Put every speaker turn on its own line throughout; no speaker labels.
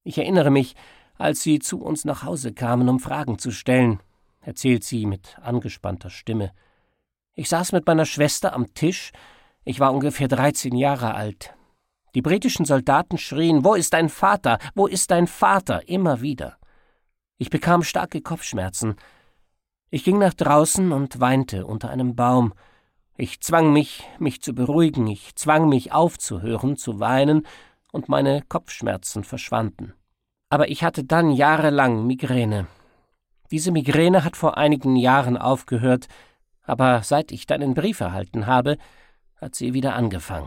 Ich erinnere mich, als Sie zu uns nach Hause kamen, um Fragen zu stellen, erzählt sie mit angespannter Stimme. Ich saß mit meiner Schwester am Tisch. Ich war ungefähr 13 Jahre alt. Die britischen Soldaten schrien, »Wo ist dein Vater? Wo ist dein Vater?« immer wieder. Ich bekam starke Kopfschmerzen. Ich ging nach draußen und weinte unter einem Baum. Ich zwang mich zu beruhigen. Ich zwang mich aufzuhören, zu weinen, und meine Kopfschmerzen verschwanden. Aber ich hatte dann jahrelang Migräne. Diese Migräne hat vor einigen Jahren aufgehört, aber seit ich deinen Brief erhalten habe, hat sie wieder angefangen.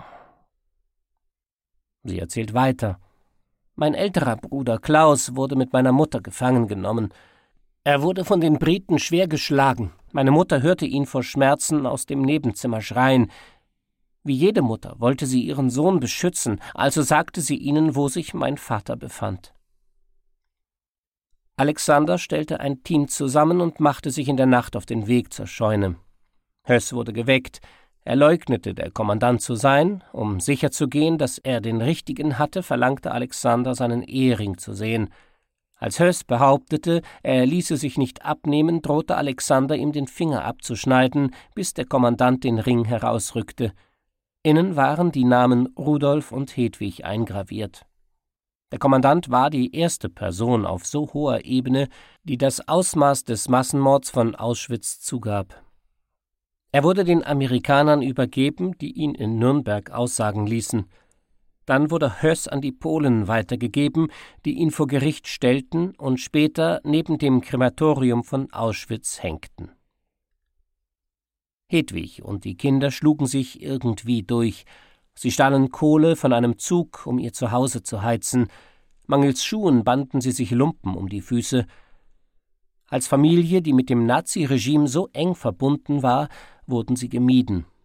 Sie erzählt weiter. Mein älterer Bruder Klaus wurde mit meiner Mutter gefangen genommen. Er wurde von den Briten schwer geschlagen. Meine Mutter hörte ihn vor Schmerzen aus dem Nebenzimmer schreien. Wie jede Mutter wollte sie ihren Sohn beschützen, also sagte sie ihnen, wo sich mein Vater befand. Alexander stellte ein Team zusammen und machte sich in der Nacht auf den Weg zur Scheune. Höss wurde geweckt. Er leugnete, der Kommandant zu sein. Um sicherzugehen, dass er den Richtigen hatte, verlangte Alexander, seinen Ehering zu sehen. Als Höss behauptete, er ließe sich nicht abnehmen, drohte Alexander, ihm den Finger abzuschneiden, bis der Kommandant den Ring herausrückte. Innen waren die Namen Rudolf und Hedwig eingraviert. Der Kommandant war die erste Person auf so hoher Ebene, die das Ausmaß des Massenmords von Auschwitz zugab. Er wurde den Amerikanern übergeben, die ihn in Nürnberg aussagen ließen. Dann wurde Höss an die Polen weitergegeben, die ihn vor Gericht stellten und später neben dem Krematorium von Auschwitz hängten. Hedwig und die Kinder schlugen sich irgendwie durch. Sie stahlen Kohle von einem Zug, um ihr Zuhause zu heizen. Mangels Schuhen banden sie sich Lumpen um die Füße. Als Familie, die mit dem Naziregime so eng verbunden war, wurden sie gemieden.